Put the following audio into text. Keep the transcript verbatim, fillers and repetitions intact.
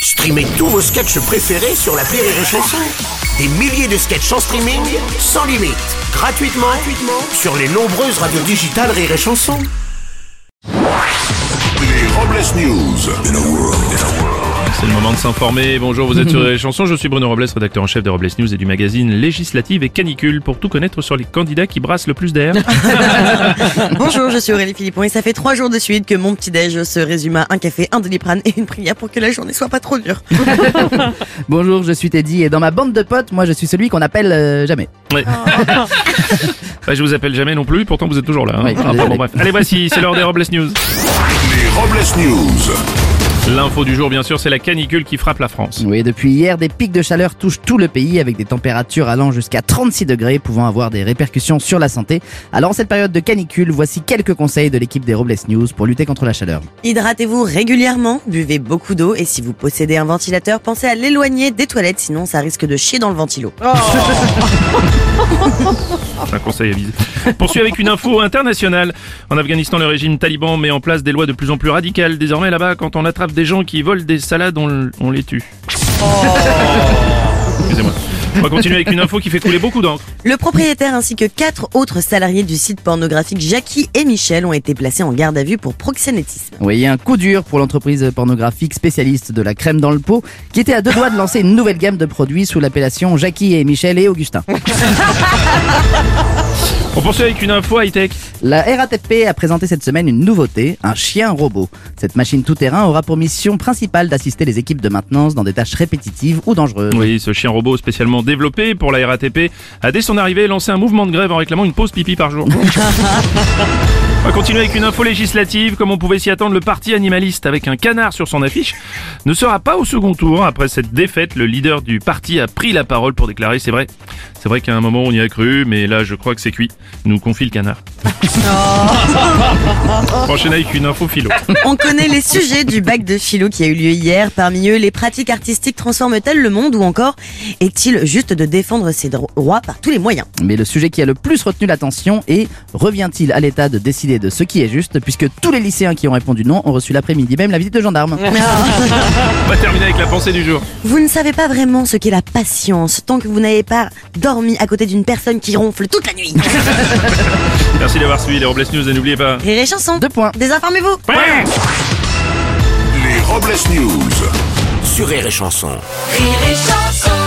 Streamez tous vos sketchs préférés sur l'appli Rire et Chanson. Des milliers de sketchs en streaming, sans limite, gratuitement, gratuitement sur les nombreuses radios digitales Rire et Chanson. Les Robles News. In a world, in a world. C'est le moment de s'informer. Bonjour, vous êtes sur les chansons. Je suis Bruno Robles, rédacteur en chef des Robles News et du magazine Législative et Canicule, pour tout connaître sur les candidats qui brassent le plus d'air. Bonjour, je suis Aurélie Philippon et ça fait trois jours de suite que mon petit déj se résume à un café, un Doliprane et une prière pour que la journée soit pas trop dure. Bonjour, je suis Teddy et dans ma bande de potes, moi je suis celui qu'on appelle euh, jamais. Ouais. Bah, je vous appelle jamais non plus, pourtant vous êtes toujours là. Hein. Oui, Ah, bon, bref. Allez, voici, c'est l'heure des Robles News. Les Robles News. L'info du jour, bien sûr, c'est la canicule qui frappe la France. Oui, depuis hier, des pics de chaleur touchent tout le pays avec des températures allant jusqu'à trente-six degrés, pouvant avoir des répercussions sur la santé. Alors en cette période de canicule, voici quelques conseils de l'équipe des Robles News pour lutter contre la chaleur. Hydratez-vous régulièrement, buvez beaucoup d'eau et si vous possédez un ventilateur, pensez à l'éloigner des toilettes, sinon ça risque de chier dans le ventilo. Un conseil avisé. Poursuit avec une info internationale. En Afghanistan, le régime taliban met en place des lois de plus en plus radicales. Désormais, là-bas, quand on attrape des gens qui volent des salades, on, on les tue. Oh. Excusez-moi. On va continuer avec une info qui fait couler beaucoup d'encre. Le propriétaire ainsi que quatre autres salariés du site pornographique Jackie et Michel ont été placés en garde à vue pour proxénétisme. Oui, un coup dur pour l'entreprise pornographique spécialiste de la crème dans le pot, qui était à deux doigts de lancer une nouvelle gamme de produits sous l'appellation Jackie et Michel et Augustin. On poursuit avec une info high-tech. La R A T P a présenté cette semaine une nouveauté, un chien robot. Cette machine tout-terrain aura pour mission principale d'assister les équipes de maintenance dans des tâches répétitives ou dangereuses. Oui, ce chien robot spécialement développé pour la R A T P a dès son arrivée lancé un mouvement de grève en réclamant une pause pipi par jour. On va continuer avec une info législative. Comme on pouvait s'y attendre, le parti animaliste, avec un canard sur son affiche, ne sera pas au second tour. Après cette défaite, le leader du parti a pris la parole pour déclarer: c'est vrai, c'est vrai qu'à un moment on y a cru, mais là je crois que c'est cuit, nous confie le canard. On enchaîne avec une info philo. On connaît les sujets du bac de philo qui a eu lieu hier. Parmi eux, les pratiques artistiques transforment-elles le monde, ou encore est-il juste de défendre ses droits par tous les moyens? Mais le sujet qui a le plus retenu l'attention est: revient-il à l'État de décider de ce qui est juste, puisque tous les lycéens qui ont répondu non ont reçu l'après-midi même la visite de gendarme. On va terminer avec la pensée du jour. Vous ne savez pas vraiment ce qu'est la patience tant que vous n'avez pas dormi à côté d'une personne qui ronfle toute la nuit. Merci d'avoir suivi les Robles News et n'oubliez pas... Rire et Chanson. Deux points. Désinformez-vous. Ouais. Les Robles News. Sur Rire et Chanson. Rire et Chanson.